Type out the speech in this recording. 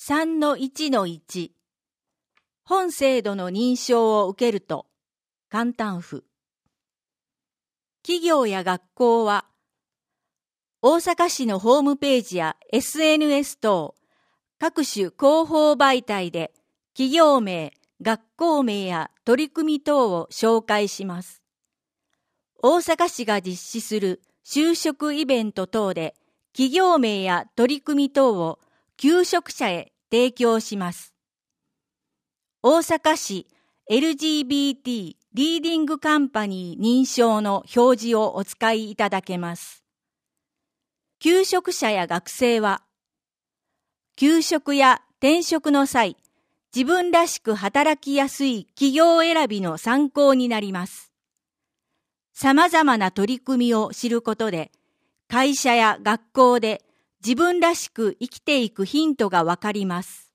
3-1-1 本制度の認証を受けると簡単符。企業や学校は大阪市のホームページや SNS 等各種広報媒体で企業名、学校名や取り組み等を紹介します。大阪市が実施する就職イベント等で企業名や取り組み等を求職者へ提供します。大阪市 LGBT リーディングカンパニー認証の表示をお使いいただけます。求職者や学生は、求職や転職の際、自分らしく働きやすい企業選びの参考になります。様々な取り組みを知ることで、会社や学校で自分らしく生きていくヒントがわかります。